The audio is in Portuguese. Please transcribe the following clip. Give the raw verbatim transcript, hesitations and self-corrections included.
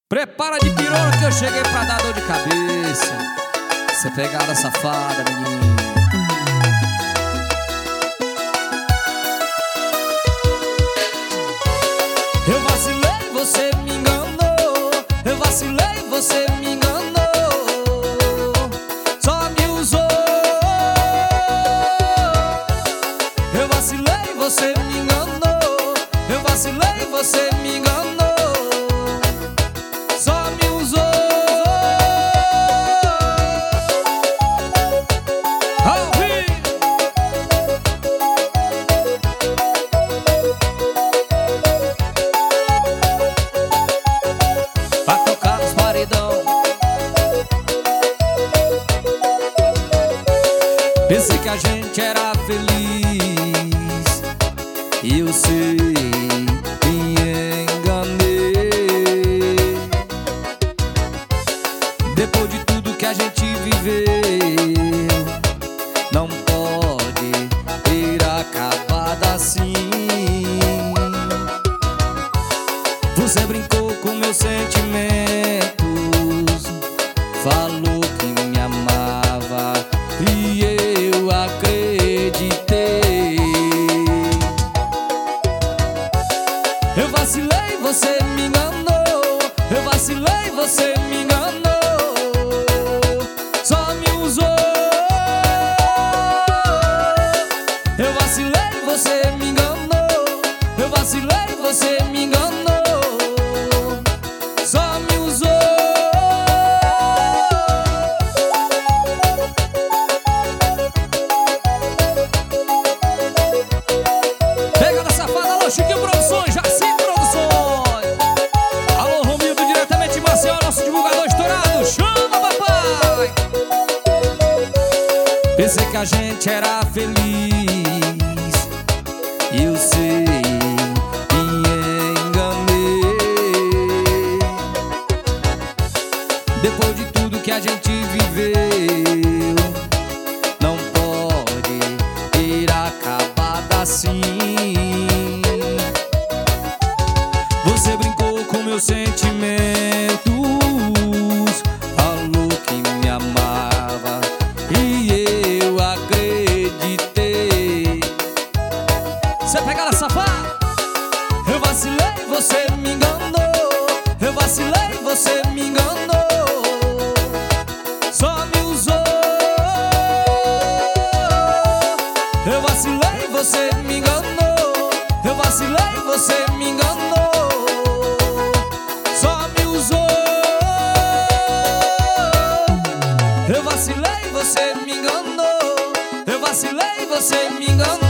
Prepara de pirona que eu cheguei pra dar dor de cabeça. Cê pegada safada, menino. Eu vacilei, você me enganou. Eu vacilei, você me enganou. Só me usou. Eu vacilei, você me enganou. Eu vacilei, você me enganou. Só me usou. Pra tocar nos paredão. Pensei que a gente era feliz e eu sei, me enganei. Depois de tudo que a gente viveu, não pode ter acabado assim. Você brincou com meus sentimentos, falou que me amava e eu acreditei. Eu vacilei, você me enganou. Eu vacilei, você me enganou. Só me usou. Eu vacilei, você me enganou. Eu vacilei, você me enganou. Só me usou. Pegada safada, alô Chiquinho Produções, Jaci Produções. Alô Romildo, diretamente de Maceió, nosso divulgador estourado. Chama, papai. Pensei que a gente era feliz e eu sei, depois de tudo que a gente viveu, não pode ter acabado assim. Você brincou com meus sentimentos, falou que me amava e eu acreditei. Você pegada safada. Eu vacilei, você me enganou. Eu vacilei, você me enganou. Só me usou. Eu vacilei, você me enganou. Eu vacilei, você me enganou. Só me usou. Eu vacilei, você me enganou. Eu vacilei, você me enganou.